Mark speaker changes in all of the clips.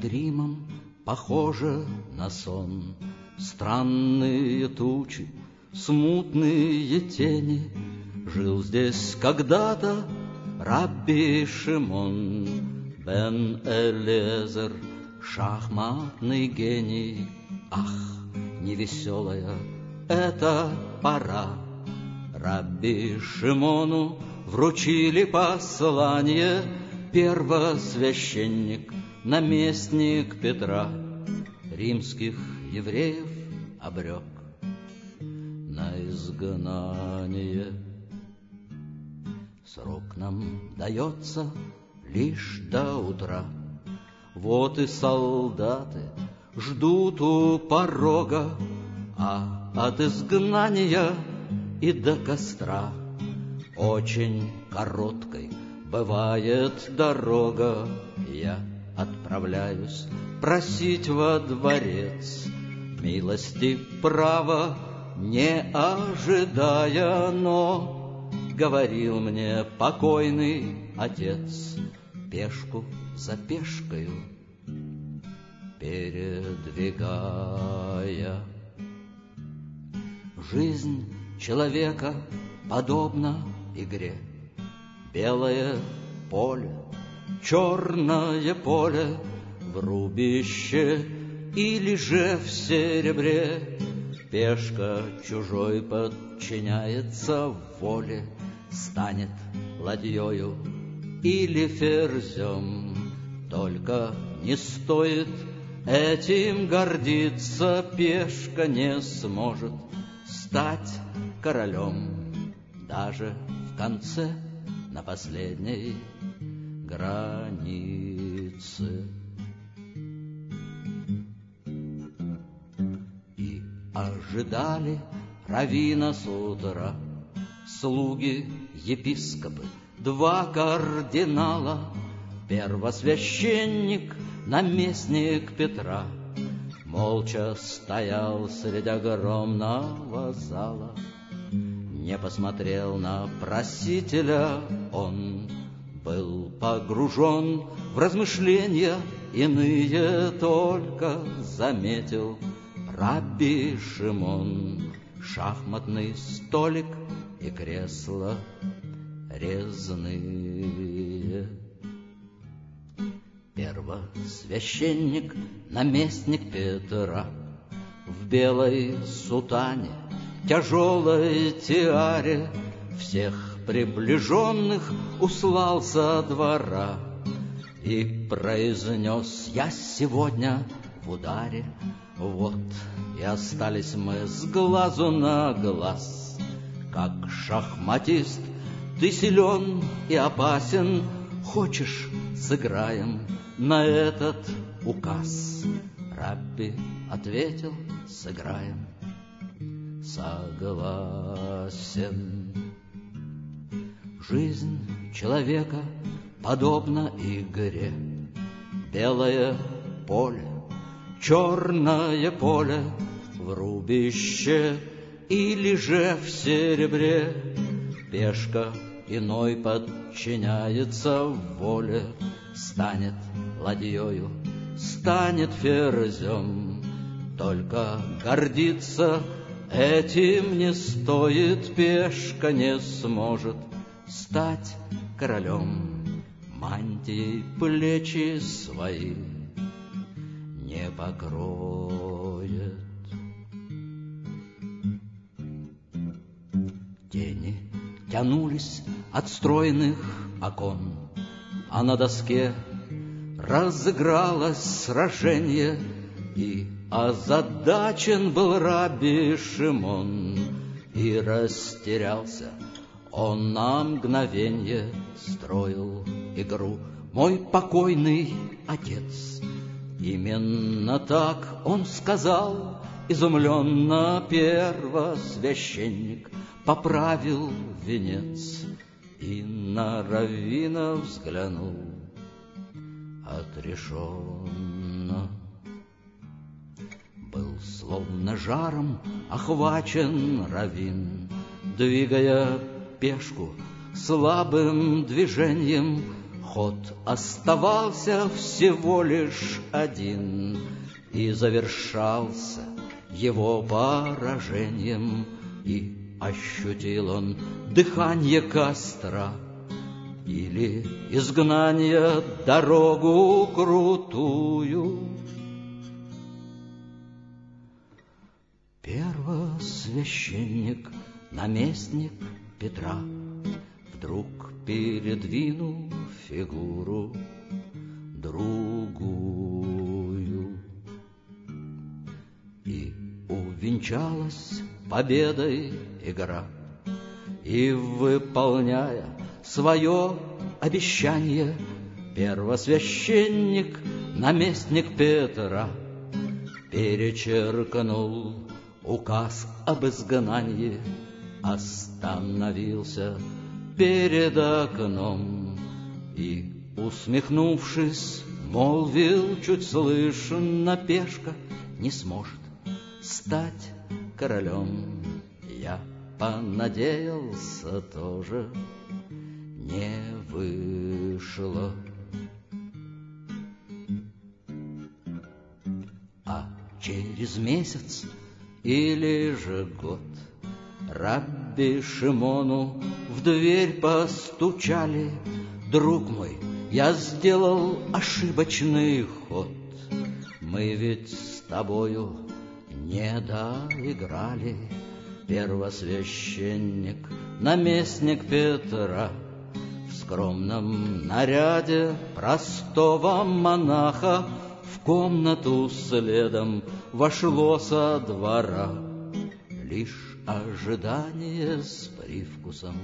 Speaker 1: Над Римом похоже на сон. Странные тучи, смутные тени. Жил здесь когда-то Рабби Шимон бен Элиезер, шахматный гений. Ах, невеселая эта пора! Рабби Шимону вручили послание первосвященник, наместник Петра. Римских евреев обрек на изгнание. Срок нам дается лишь до утра. Вот и солдаты ждут у порога, а от изгнания и до костра очень короткой бывает дорога. Я отправляюсь просить во дворец милости, права не ожидая, но говорил мне покойный отец, пешку за пешкою передвигая. Жизнь человека подобна игре. Белое поле, черное поле, в рубище или же в серебре. Пешка чужой подчиняется воле, станет ладьёю или ферзем. Только не стоит этим гордиться, пешка не сможет стать королем даже в конце, на последней границе. И ожидали раввина с утра, слуги, епископы, два кардинала, первосвященник, наместник Петра. Молча стоял среди огромного зала, не посмотрел на просителя он, был погружен в размышления иные, только заметил Рабби Шимон, шахматный столик и кресла резные. Первосвященник, наместник Петра, в белой сутане, тяжелой тиаре, всех приближенных услал со двора и произнес: я сегодня в ударе. Вот и остались мы с глазу на глаз. Как шахматист ты силен и опасен, хочешь, сыграем на этот указ? Рабби ответил: сыграем. Согласен. Жизнь человека подобна игре. Белое поле, черное поле, в рубище или же в серебре. Пешка иной подчиняется воле, станет ладьёю, станет ферзем. Только гордиться этим не стоит, пешка не сможет стать королем. Мантией плечи свои не покроет. Тени тянулись от стройных окон, а на доске разыгралось сражение, и озадачен был Рабби Шимон, и растерялся он на мгновенье. Строил игру мой покойный отец. Именно так он сказал, изумленно первосвященник поправил венец и на раввина взглянул отрешенно. Был словно жаром охвачен раввин, двигая пешку слабым движением, Ход оставался всего лишь один, и завершался его поражением, и ощутил он дыхание костра или изгнание дорогу крутую. Первосвященник, наместник Петра, вдруг передвинул фигуру другую, и увенчалась победой игра. И, выполняя свое обещание, первосвященник, наместник Петра, перечеркнул указ об изгнании, остановился перед окном и, усмехнувшись, молвил чуть слышно: пешка не сможет стать королем. Я понадеялся, тоже не вышло. А через месяц или же год Рабби Шимону в дверь постучали: друг мой, я сделал ошибочный ход. Мы ведь с тобою не доиграли. Первосвященник, наместник Петра, в скромном наряде простого монаха в комнату следом вошло со двора. Лишь ожидание с привкусом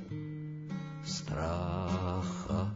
Speaker 1: страха.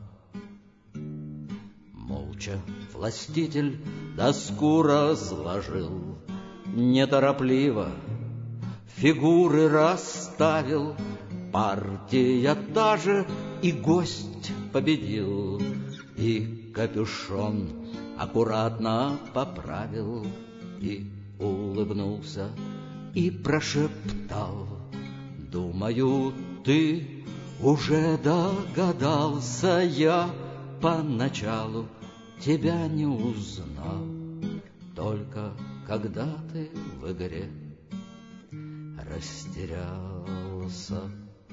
Speaker 1: Молча властитель доску разложил, неторопливо фигуры расставил. Партия та же, и гость победил, и капюшон аккуратно поправил, и улыбнулся, и прошептал: думаю, ты уже догадался, я поначалу тебя не узнал, только когда ты в игре растерялся.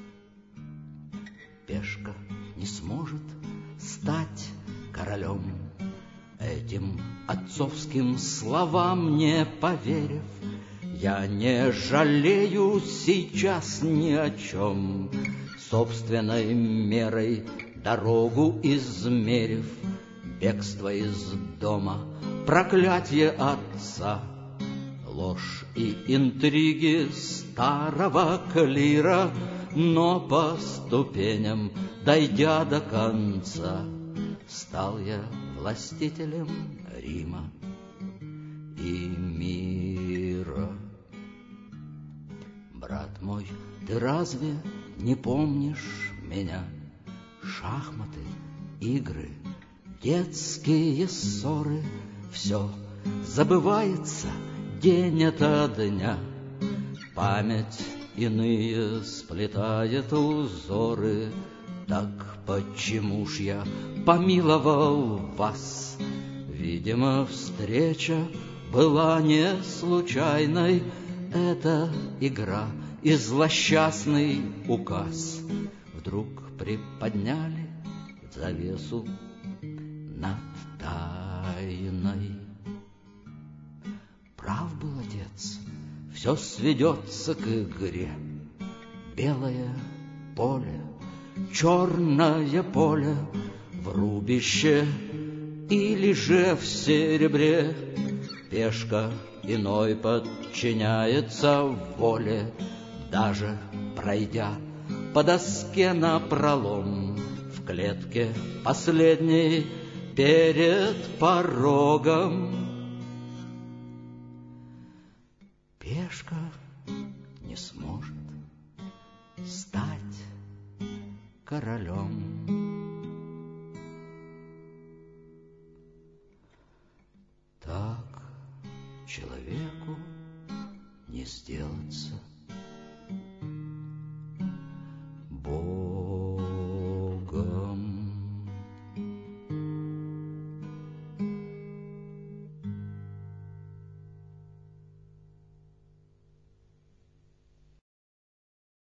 Speaker 1: Пешка не сможет стать королем. Этим отцовским словам не поверив, я не жалею сейчас ни о чем, собственной мерой дорогу измерив, бегство из дома, проклятие отца, ложь и интриги старого клира, но по ступеням, дойдя до конца, стал я властителем Рима и мира. Брат мой, ты разве не помнишь меня? Шахматы, игры, детские ссоры, все забывается день ото дня. Память иные сплетает узоры. Так почему ж я помиловал вас? Видимо, встреча была не случайной. Это игра и злосчастный указ вдруг приподняли завесу над тайной. Прав был отец, все сведется к игре. Белое поле, черное поле в рубище или же в серебре. Пешка иной подчиняется воле, даже пройдя по доске напролом в клетке последней перед порогом. Пешка не сможет стать королем.